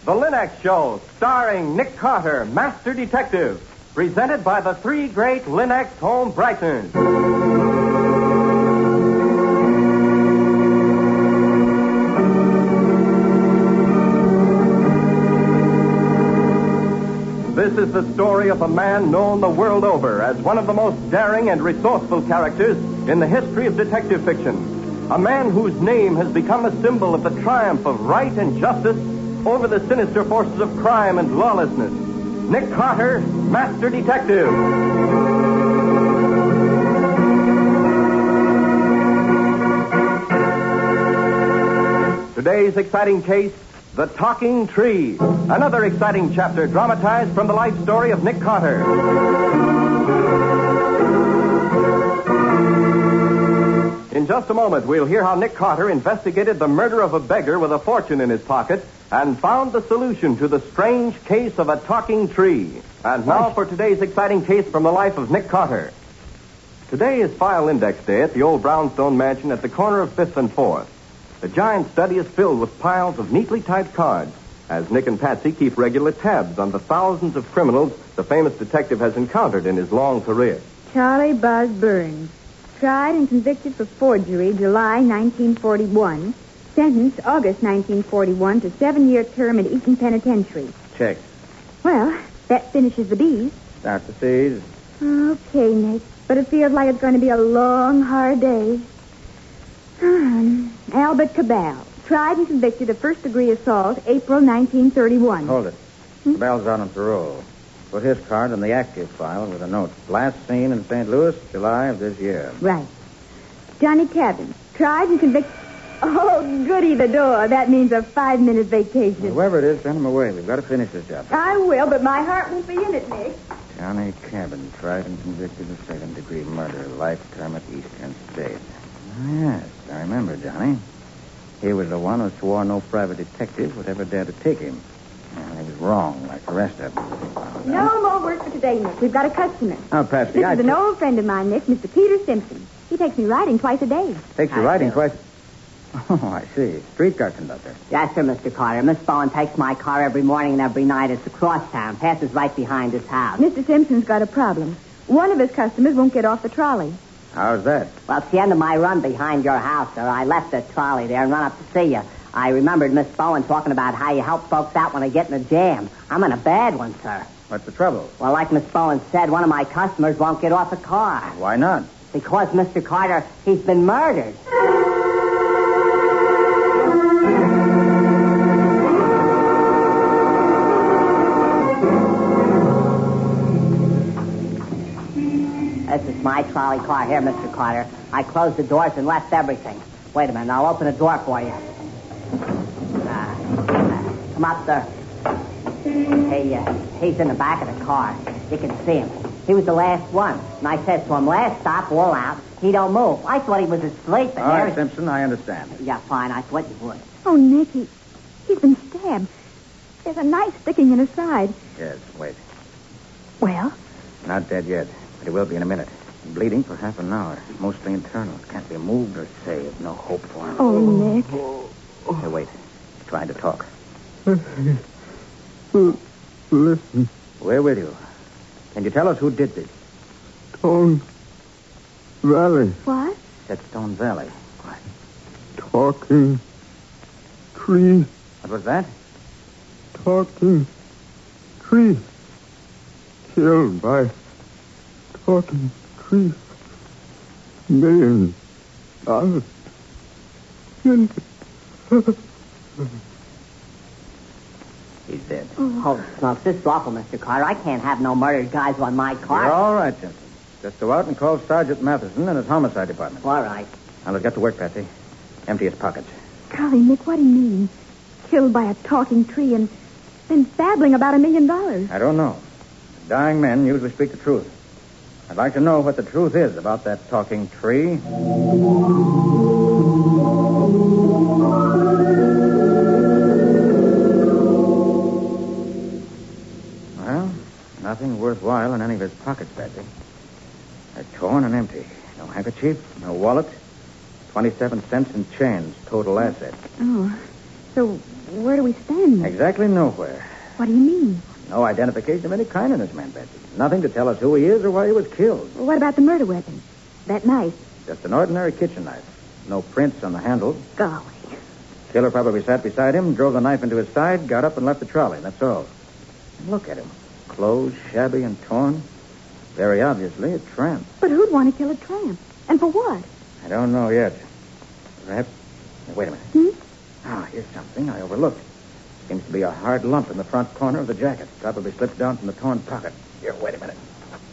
The Linux Show, starring Nick Carter, Master Detective. Presented by the three great Linux home brighteners. This is the story of a man known the world over as one of the most daring and resourceful characters in the history of detective fiction. A man whose name has become a symbol of the triumph of right and justice over the sinister forces of crime and lawlessness. Nick Carter, Master Detective. Today's exciting case, The Talking Tree. Another exciting chapter dramatized from the life story of Nick Carter. In just a moment, we'll hear how Nick Carter investigated the murder of a beggar with a fortune in his pocket and found the solution to the strange case of a talking tree. And now for today's exciting case from the life of Nick Carter. Today is File Index Day at the old brownstone mansion at the corner of 5th and 4th. The giant study is filled with piles of neatly typed cards, as Nick and Patsy keep regular tabs on the thousands of criminals the famous detective has encountered in his long career. Charlie Buzz Burns, tried and convicted for forgery July 1941, sentenced August 1941 to 7-year term at Eaton Penitentiary. Check. Well, that finishes the B's. Start the C's. Okay, Nick, but it feels like it's going to be a long, hard day. Albert Cabal, tried and convicted of first-degree assault, April 1931. Hold it. Cabell's out on parole. Put his card in the active file with a note. Last seen in St. Louis, July of this year. Right. Johnny Cabin, tried and convicted... Oh, goody the door. That means a 5-minute vacation. Well, whoever it is, send him away. We've got to finish this job. I will, but my heart won't be in it, Nick. Johnny Cabin, tried and convicted of second-degree murder, life term at Eastern State. Yes, I remember Johnny. He was the one who swore no private detective would ever dare to take him. And he was wrong, like the rest of them. No more work for today, Nick. We've got a customer. Oh, Patsy, This is an old friend of mine, Nick, Mr. Peter Simpson. He takes me riding twice a day. Takes you riding twice... Oh, I see. Streetcar conductor. Yes, sir, Mr. Carter. Miss Bowen takes my car every morning and every night. It's across town. Passes right behind his house. Mr. Simpson's got a problem. One of his customers won't get off the trolley. How's that? Well, it's the end of my run behind your house, sir. I left the trolley there and run up to see you. I remembered Miss Bowen talking about how you help folks out when they get in a jam. I'm in a bad one, sir. What's the trouble? Well, like Miss Bowen said, one of my customers won't get off the car. Why not? Because, Mr. Carter, he's been murdered. This is my trolley car here, Mr. Carter. I closed the doors and left everything. Wait a minute. I'll open the door for you. Come up, sir. He's in the back of the car. You can see him. He was the last one. And I said to him, last stop, all out. He don't move. I thought he was asleep. All right, Simpson, I understand. Yeah, fine. I thought you would. Oh, Nick, he's been stabbed. There's a knife sticking in his side. Yes, wait. Well? Not dead yet, but he will be in a minute. Bleeding for half an hour. Mostly internal. Can't be moved or saved. No hope for him. Oh, Nick. Hey, wait. He's trying to talk. Listen. Where will you? Can you tell us who did this? Stone Valley. What? Said Stone Valley. What? Talking tree. What was that? Talking tree. Killed by talking tree. $1 million. He's dead. Oh, smokes. This is awful, Mr. Carter. I can't have no murdered guys on my car. You're all right, Simpson. Just go out and call Sergeant Matheson and his homicide department. All right. Now, let's get to work, Patsy. Empty his pockets. Golly, Nick, what do you mean? Killed by a talking tree and then babbling about $1 million. I don't know. Dying men usually speak the truth. I'd like to know what the truth is about that talking tree. Well, nothing worthwhile in any of his pockets, Patsy. They're torn and empty. No handkerchief, no wallet. 27 cents in change, total asset. Oh, so where do we stand? Exactly nowhere. What do you mean? No identification of any kind in this man, Betsy. Nothing to tell us who he is or why he was killed. Well, what about the murder weapon? That knife? Just an ordinary kitchen knife. No prints on the handle. Golly. Killer probably sat beside him, drove the knife into his side, got up and left the trolley. That's all. And look at him. Clothes shabby and torn. Very obviously a tramp. But who'd want to kill a tramp? And for what? I don't know yet. Perhaps... Wait a minute. Here's something I overlooked. Seems to be a hard lump in the front corner of the jacket. Probably slipped down from the torn pocket. Here, wait a minute.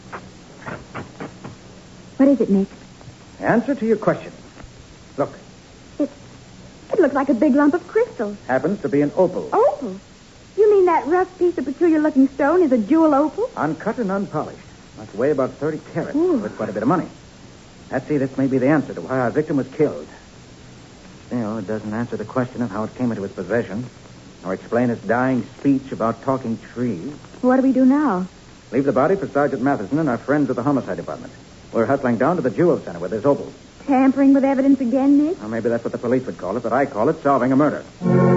What is it, Nick? Answer to your question. Look. It looks like a big lump of crystal. Happens to be an opal. Opal? You mean that rough piece of peculiar-looking stone is a jewel opal? Uncut and unpolished. Must weigh about 30 carats. Ooh. Worth quite a bit of money. Patsy, this may be the answer to why our victim was killed. Still, it doesn't answer the question of how it came into his possession, or explain his dying speech about talking trees. What do we do now? Leave the body for Sergeant Matheson and our friends at the homicide department. We're hustling down to the Jewel Center with this opal. Tampering with evidence again, Nick? Well, maybe that's what the police would call it, but I call it solving a murder.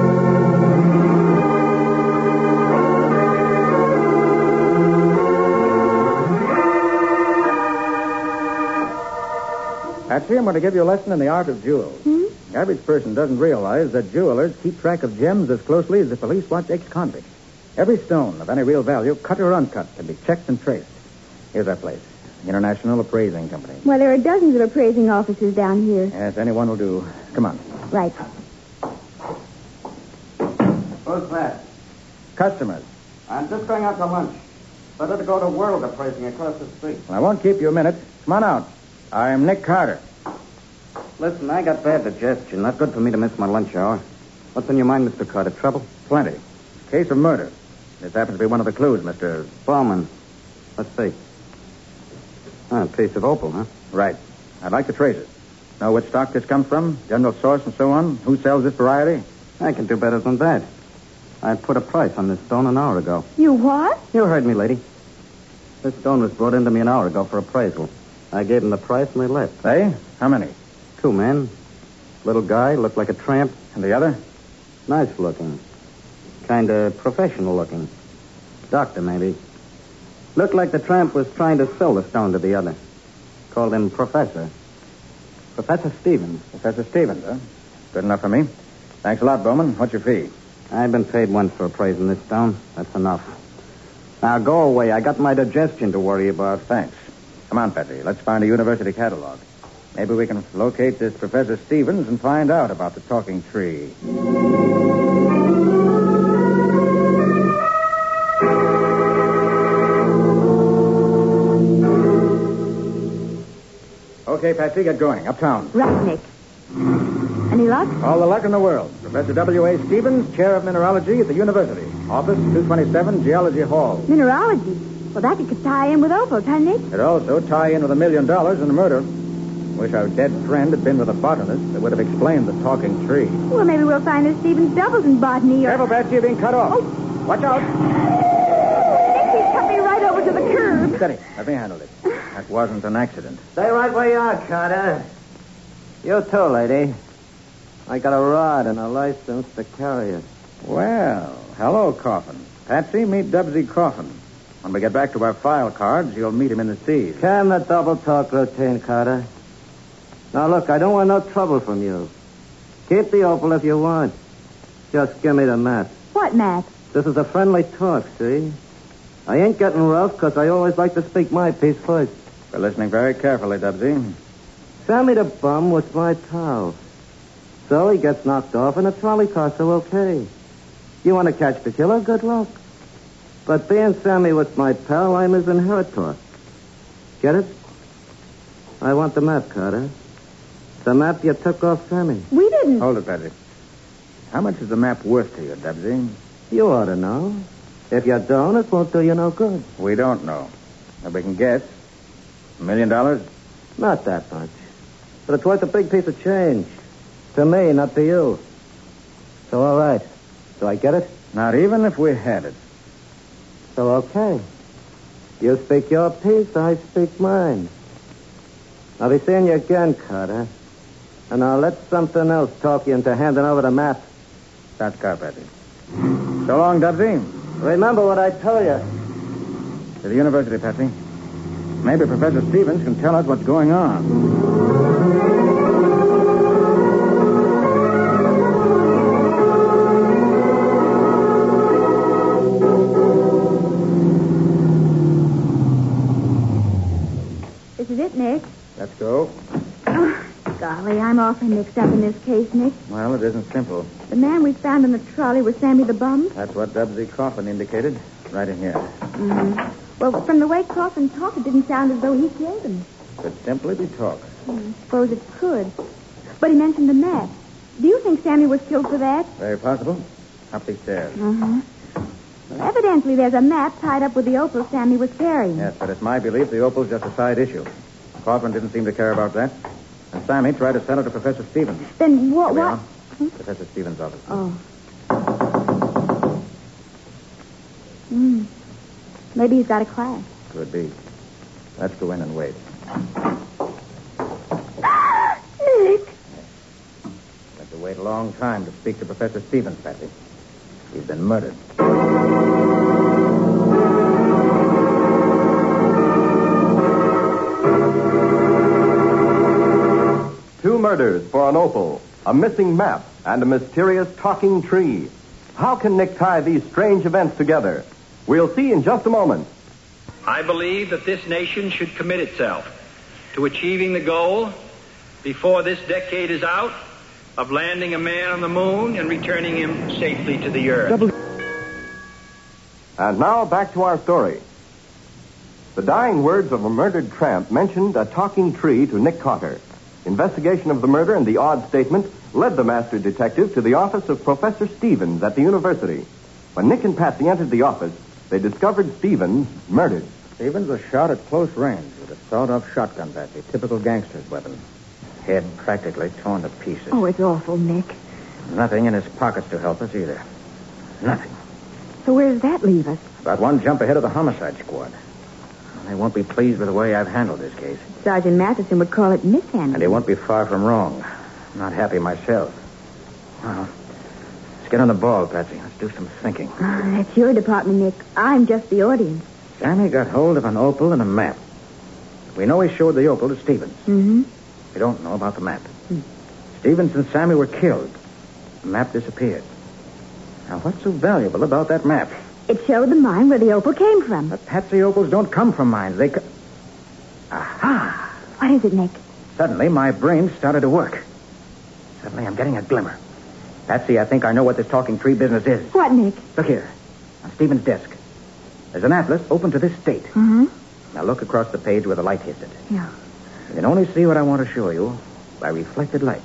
Patsy, I'm going to give you a lesson in the art of jewels. The average person doesn't realize that jewelers keep track of gems as closely as the police watch ex-convicts. Every stone of any real value, cut or uncut, can be checked and traced. Here's our place. International Appraising Company. Well, there are dozens of appraising offices down here. Yes, anyone will do. Come on. Right. Who's that? Customers. I'm just going out to lunch. Better to go to World Appraising across the street. I won't keep you a minute. Come on out. I'm Nick Carter. Listen, I got bad digestion. Not good for me to miss my lunch hour. What's on your mind, Mr. Carter? Trouble? Plenty. Case of murder. This happens to be one of the clues, Mr. Bowman. Let's see. A piece of opal, huh? Right. I'd like to trace it. Know which stock this comes from, general source and so on, who sells this variety? I can do better than that. I put a price on this stone an hour ago. You what? You heard me, lady. This stone was brought into me an hour ago for appraisal. I gave them the price and they left. They? How many? 2 men. Little guy, looked like a tramp. And the other? Nice looking. Kind of professional looking. Doctor, maybe. Looked like the tramp was trying to sell the stone to the other. Called him Professor. Professor Stevens. Professor Stevens, huh? Good enough for me. Thanks a lot, Bowman. What's your fee? I've been paid once for appraising this stone. That's enough. Now, go away. I got my digestion to worry about. Thanks. Come on, Patsy. Let's find a university catalog. Maybe we can locate this Professor Stevens and find out about the talking tree. Okay, Patsy, get going. Uptown. Right, Nick. Any luck? All the luck in the world. Professor W.A. Stevens, Chair of Mineralogy at the University. Office 227, Geology Hall. Mineralogy? Well, that could tie in with opals, huh, Nick? It'd also tie in with $1 million in the murder. Wish our dead friend had been with a botanist that would have explained the talking tree. Well, maybe we'll find that Stevens doubles in botany or... Careful, Patsy, you're being cut off. Oh. Watch out. Nick, he cut me right over to the curb. Steady. Let me handle it. That wasn't an accident. Stay right where you are, Carter. You too, lady. I got a rod and a license to carry it. Well, hello, Coffin. Patsy, meet Dubsy Coffin. When we get back to our file cards, you'll meet him in the C's. Can the double talk routine, Carter. Now, look, I don't want no trouble from you. Keep the opal if you want. Just give me the map. What map? This is a friendly talk, see? I ain't getting rough because I always like to speak my piece first. We're listening very carefully, Dubsy. Sammy the bum was my pal. So he gets knocked off in a trolley car, so okay. You want to catch the killer? Good luck. But being Sammy was my pal, I'm his inheritor. Get it? I want the map, Carter. The map you took off Sammy. We didn't. Hold it, Patsy. How much is the map worth to you, Dubsy? You ought to know. If you don't, it won't do you no good. We don't know. But we can guess. $1 million? Not that much. But it's worth a big piece of change. To me, not to you. So, all right. Do I get it? Not even if we had it. So, okay. You speak your piece, I speak mine. I'll be seeing you again, Carter. And I'll let something else talk you into handing over the map. That's car, Patsy. So long, Dubsy. Remember what I told you. To the university, Patsy. Maybe Professor Stevens can tell us what's going on. This is it, Nick. Let's go. Oh, golly, I'm awfully mixed up in this case, Nick. Well, it isn't simple. The man we found in the trolley was Sammy the Bum. That's what Dubsy Coffin indicated. Right in here. Mm-hmm. Well, from the way Coffin talked, it didn't sound as though he killed him. Could simply be talk. I suppose it could. But he mentioned the map. Do you think Sammy was killed for that? Very possible. Up these stairs. Uh-huh. Well, evidently there's a map tied up with the opal Sammy was carrying. Yes, but it's my belief the opal's just a side issue. Coffin didn't seem to care about that. And Sammy tried to sell it to Professor Stevens. Then what? Here we What? are. Professor Stevens' office. Oh. Maybe he's got a class. Could be. Let's go in and wait. Nick! We have to wait a long time to speak to Professor Stevens, Patsy. He's been murdered. 2 murders for an opal, a missing map, and a mysterious talking tree. How can Nick tie these strange events together? We'll see in just a moment. I believe that this nation should commit itself to achieving the goal, before this decade is out, of landing a man on the moon and returning him safely to the earth. And now back to our story. The dying words of a murdered tramp mentioned a talking tree to Nick Cotter. Investigation of the murder and the odd statement led the master detective to the office of Professor Stevens at the university. When Nick and Patsy entered the office, they discovered Stevens murdered. Stevens was shot at close range with a sawed-off shotgun, Patsy. Typical gangster's weapon. Head practically torn to pieces. Oh, it's awful, Nick. Nothing in his pockets to help us either. Nothing. So where does that leave us? About one jump ahead of the homicide squad. They won't be pleased with the way I've handled this case. Sergeant Matheson would call it mishandling. And he won't be far from wrong. I'm not happy myself. Well, let's get on the ball, Patsy. Let's do some thinking. That's your department, Nick. I'm just the audience. Sammy got hold of an opal and a map. We know he showed the opal to Stevens. Mm-hmm. We don't know about the map. Stevens and Sammy were killed. The map disappeared. Now, what's so valuable about that map? It showed the mine where the opal came from. But Patsy, opals don't come from mines. They Aha! What is it, Nick? Suddenly, my brain started to work. Suddenly, I'm getting a glimmer. Patsy, I think I know what this talking tree business is. What, Nick? Look here, on Stevens' desk. There's an atlas open to this date. Mm-hmm. Now look across the page where the light hits it. Yeah. You can only see what I want to show you by reflected light.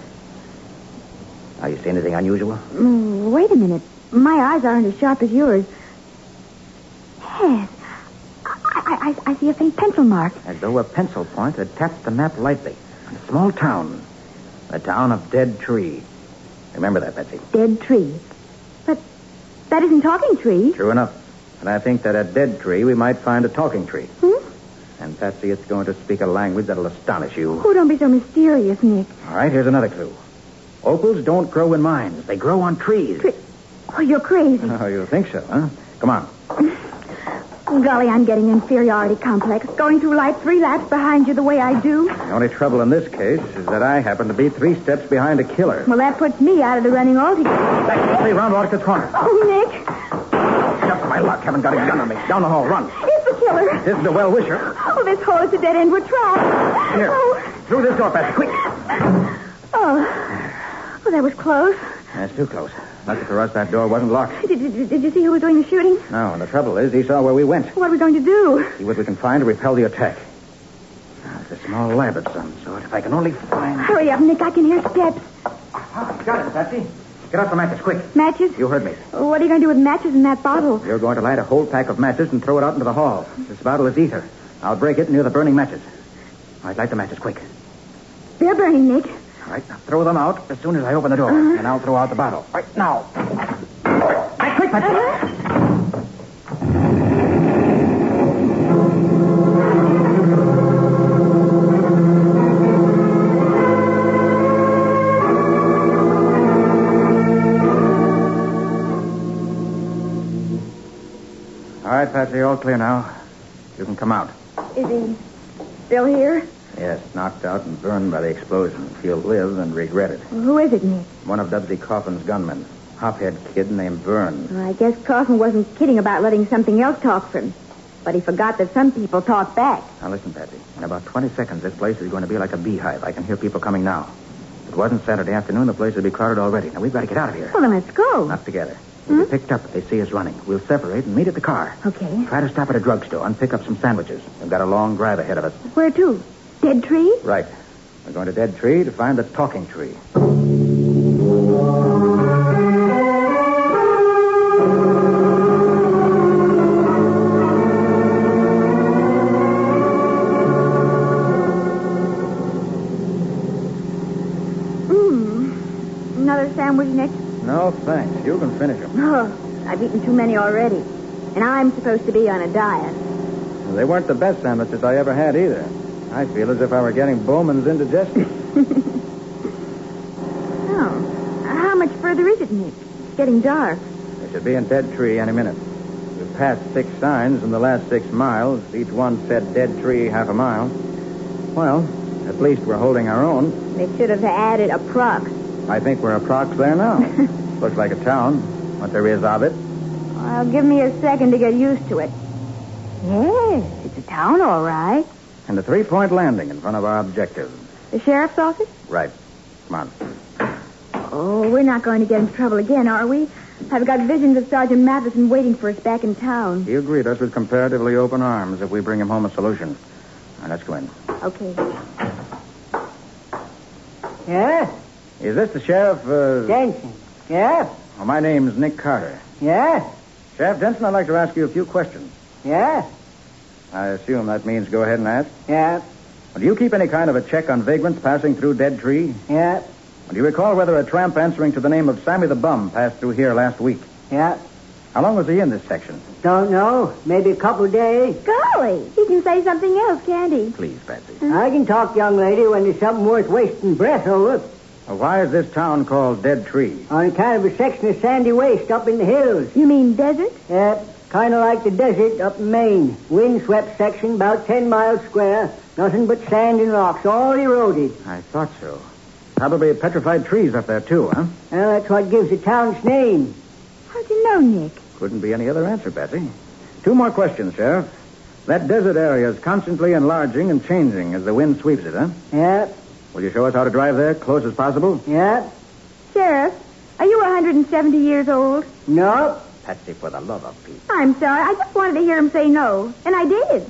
Now, you see anything unusual? Wait a minute. My eyes aren't as sharp as yours. Yes. I see a faint pencil mark. As though a pencil point had tapped the map lightly. On a small town. The town of Dead Tree. Remember that, Betsy. Dead Tree. But that isn't Talking Tree. True enough. And I think that at Dead Tree we might find a talking tree. Hmm? And, Patsy, it's going to speak a language that'll astonish you. Oh, don't be so mysterious, Nick. All right, here's another clue. Opals don't grow in mines. They grow on trees. Oh, you're crazy. Oh, you think so, huh? Come on. Golly, I'm getting inferiority complex. Going through life 3 laps behind you the way I do. The only trouble in this case is that I happen to be 3 steps behind a killer. Well, that puts me out of the running altogether. Back, stay round, walk to the corner. Oh, Nick. Just my luck. Haven't got a gun on me. Down the hall, run. It's the killer. This is the well-wisher. Oh, this hole is a dead end. We're trapped. Here. Oh. Through this door, Patsy, quick. Oh, that was close. That's too close. Lucky for us, that door wasn't locked. Did you see who was doing the shooting? No, and the trouble is, he saw where we went. What are we going to do? See what we can find to repel the attack. Now, it's a small lab of some sort. If I can only find... Hurry up, Nick. I can hear steps. Got it, Patsy. Get out the matches, quick. Matches? You heard me. What are you going to do with matches in that bottle? You're going to light a whole pack of matches and throw it out into the hall. This bottle is ether. I'll break it near the burning matches. All right, light the matches, quick. They're burning, Nick. All right, now throw them out as soon as I open the door. And I'll throw out the bottle. Right now. Right, quick, Patsy. All right, Patsy, all clear now. You can come out. Is he still here? Yes, knocked out and burned by the explosion. He'll live and regret it. Well, who is it, Nick? One of Dubsy Coffin's gunmen. Hophead kid named Byrne. Well, I guess Coffin wasn't kidding about letting something else talk for him. But he forgot that some people talk back. Now, listen, Patsy. In about 20 seconds, this place is going to be like a beehive. I can hear people coming now. If it wasn't Saturday afternoon, the place would be crowded already. Now, we've got to get out of here. Well, then let's go. Not together. We'll be picked up if they see us running. We'll separate and meet at the car. Okay. Try to stop at a drugstore and pick up some sandwiches. We've got a long drive ahead of us. Where to? Dead Tree? Right. We're going to Dead Tree to find the talking tree. Another sandwich, Nick? No, thanks. You can finish them. Oh, I've eaten too many already. And I'm supposed to be on a diet. They weren't the best sandwiches I ever had either. I feel as if I were getting Bowman's indigestion. Oh. How much further is it, Nick? It's getting dark. We should be in Dead Tree any minute. We've passed 6 signs in the last 6 miles. Each one said Dead Tree half a mile. Well, at least we're holding our own. They should have added a prox. I think we're approx there now. Looks like a town. What there is of it. Well, give me a second to get used to it. Yes, it's a town, all right. And a 3-point landing in front of our objective. The sheriff's office? Right. Come on. Oh, we're not going to get into trouble again, are we? I've got visions of Sergeant Matheson waiting for us back in town. He'll greet us with comparatively open arms if we bring him home a solution. Now, let's go in. Okay. Yeah? Is this the sheriff, Denson. Yeah? Well, my name's Nick Carter. Yeah? Sheriff Denson, I'd like to ask you a few questions. Yeah? I assume that means go ahead and ask. Yeah? Well, do you keep any kind of a check on vagrants passing through Dead Tree? Yeah? Well, do you recall whether a tramp answering to the name of Sammy the Bum passed through here last week? Yeah? How long was he in this section? Don't know. Maybe a couple of days. Golly, he can say something else, can't he? Please, Patsy. I can talk, young lady, when there's something worth wasting breath over. Well, why is this town called Dead Tree? On kind of a section of sandy waste up in the hills. You mean desert? Yeah, kind of like the desert up in Maine. Windswept section, about 10 miles square. Nothing but sand and rocks, all eroded. I thought so. Probably petrified trees up there, too, huh? Well, that's what gives the town's name. How'd you know, Nick? Couldn't be any other answer, Patsy. 2 more questions, Sheriff. That desert area is constantly enlarging and changing as the wind sweeps it, huh? Yeah, Will you show us how to drive there, close as possible? yeah. Sheriff, are you 170 years old? No. Patsy, for the love of Pete. I'm sorry. I just wanted to hear him say no. And I did.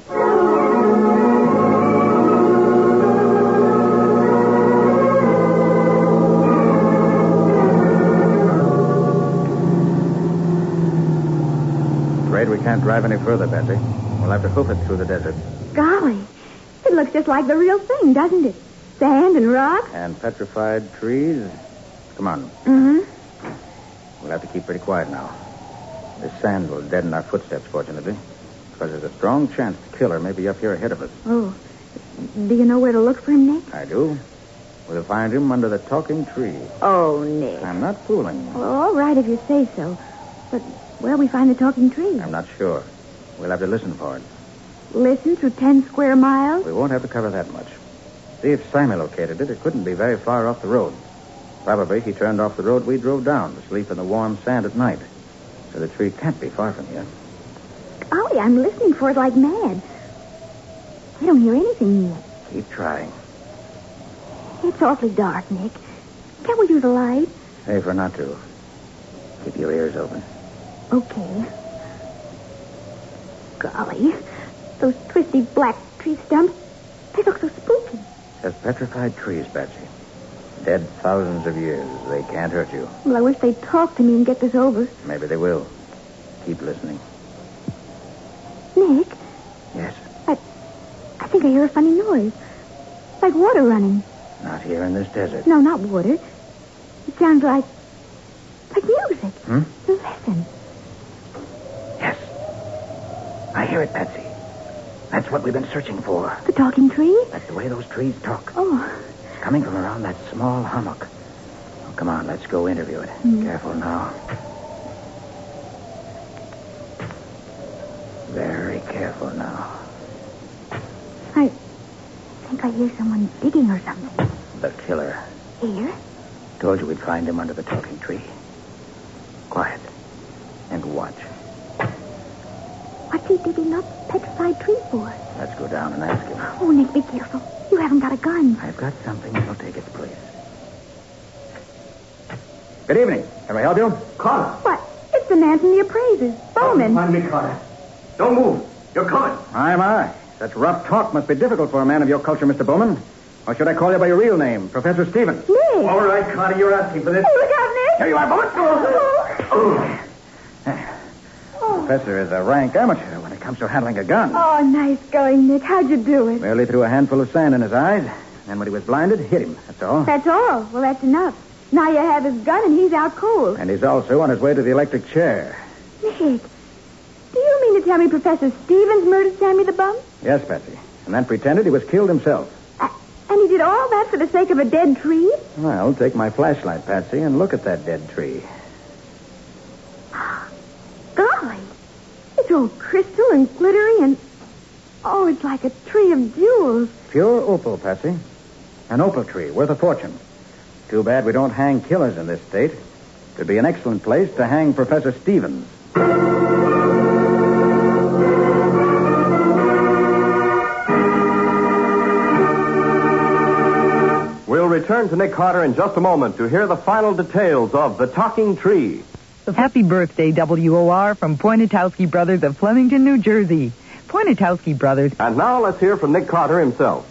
Afraid we can't drive any further, Patsy. We'll have to hoof it through the desert. Golly, it looks just like the real thing, doesn't it? Sand and rocks. And petrified trees. Come on. Mm-hmm. We'll have to keep pretty quiet now. This sand will deaden our footsteps, fortunately. Because there's a strong chance the killer may be up here ahead of us. Oh, do you know where to look for him, Nick? I do. We'll find him under the talking tree. Oh, Nick. I'm not fooling you. Well, all right if you say so. But where'll we find the talking tree? I'm not sure. We'll have to listen for it. Listen through 10 square miles? We won't have to cover that much. See if Sammy located it. It couldn't be very far off the road. Probably he turned off the road we drove down to sleep in the warm sand at night. So the tree can't be far from here. Golly, I'm listening for it like mad. I don't hear anything yet. Keep trying. It's awfully dark, Nick. Can't we use a light? Safer not to. Keep your ears open. Okay. Golly, those twisty black tree stumps, they look so spooky. Just petrified trees, Patsy. Dead thousands of years. They can't hurt you. Well, I wish they'd talk to me and get this over. Maybe they will. Keep listening. Nick, Yes. I think I hear a funny noise. Like water running. Not here in this desert. No, not water. It sounds like music. Listen. Yes. I hear it, Patsy. That's what we've been searching for. The talking tree? That's the way those trees talk. Oh. It's coming from around that small hummock. Oh, come on, let's go interview it. Careful now. Very careful now. I think I hear someone digging or something. The killer. Here? Told you we'd find him under the talking tree. Quiet. And watch. What's he digging up petrified tree for? Let's go down and ask him. Oh, Nick, be careful. You haven't got a gun. I've got something that'll take its place. Good evening. Can I help you? Carter. What? It's the man from the appraisers, Bowman. Find me, Carter. Don't move. You're coming. Aye. Such rough talk must be difficult for a man of your culture, Mr. Bowman. Or should I call you by your real name, Professor Stevens? Nick. All right, Carter, you're asking for this. Oh, look out, Nick. Here you are, Bowman. Professor is a rank amateur when it comes to handling a gun. Oh, nice going, Nick. How'd you do it? Merely threw a handful of sand in his eyes, and when he was blinded, hit him. That's all. That's all. Well, that's enough. Now you have his gun and he's out cold. And he's also on his way to the electric chair. Nick, do you mean to tell me Professor Stevens murdered Sammy the Bum? Yes, Patsy. And then pretended he was killed himself. And he did all that for the sake of a dead tree? Well, take my flashlight, Patsy, and look at that dead tree. Golly. It's all crystal and glittery and... Oh, it's like a tree of jewels. Pure opal, Patsy. An opal tree worth a fortune. Too bad we don't hang killers in this state. Could be an excellent place to hang Professor Stevens. We'll return to Nick Carter in just a moment to hear the final details of The Talking Tree. Happy birthday, WOR, from Poinatowski Brothers of Flemington, New Jersey. Poinatowski Brothers. And now let's hear from Nick Carter himself.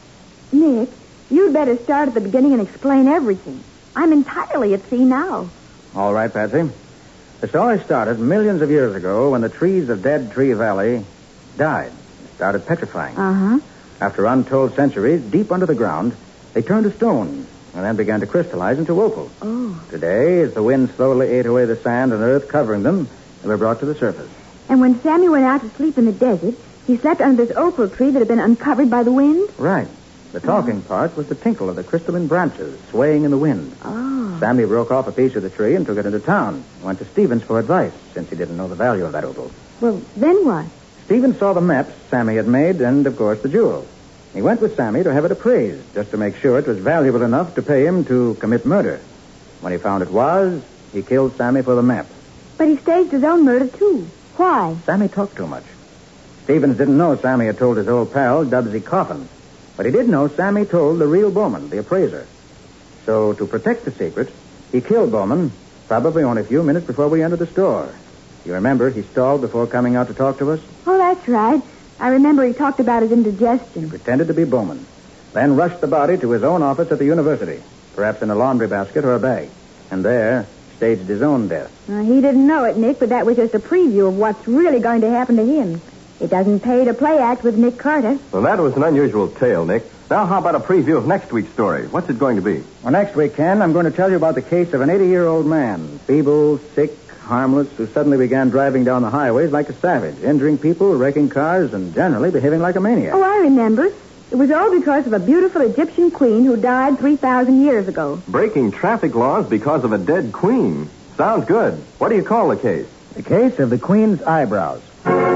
Nick, you'd better start at the beginning and explain everything. I'm entirely at sea now. All right, Patsy. The story started millions of years ago when the trees of Dead Tree Valley died. Started petrifying. Uh-huh. After untold centuries, deep under the ground, they turned to stone and then began to crystallize into opal. Oh. Today, as the wind slowly ate away the sand and earth covering them, they were brought to the surface. And when Sammy went out to sleep in the desert, he slept under this opal tree that had been uncovered by the wind? Right. The talking part was the tinkle of the crystalline branches swaying in the wind. Oh. Sammy broke off a piece of the tree and took it into town. Went to Stevens for advice, since he didn't know the value of that opal. Well, then what? Stevens saw the maps Sammy had made and, of course, the jewel. He went with Sammy to have it appraised, just to make sure it was valuable enough to pay him to commit murder. When he found it was, he killed Sammy for the map. But he staged his own murder, too. Why? Sammy talked too much. Stevens didn't know Sammy had told his old pal, Dubsy Coffin. But he did know Sammy told the real Bowman, the appraiser. So, to protect the secret, he killed Bowman, probably only a few minutes before we entered the store. You remember he stalled before coming out to talk to us? Oh, that's right. I remember he talked about his indigestion. Pretended to be Bowman. Then rushed the body to his own office at the university, perhaps in a laundry basket or a bag. And there, staged his own death. He didn't know it, Nick, but that was just a preview of what's really going to happen to him. It doesn't pay to play act with Nick Carter. Well, that was an unusual tale, Nick. Now, how about a preview of next week's story? What's it going to be? Well, next week, Ken, I'm going to tell you about the case of an 80-year-old man, feeble, sick, harmless, who suddenly began driving down the highways like a savage, injuring people, wrecking cars, and generally behaving like a maniac. Oh, I remember. It was all because of a beautiful Egyptian queen who died 3,000 years ago. Breaking traffic laws because of a dead queen. Sounds good. What do you call the case? The case of the Queen's eyebrows.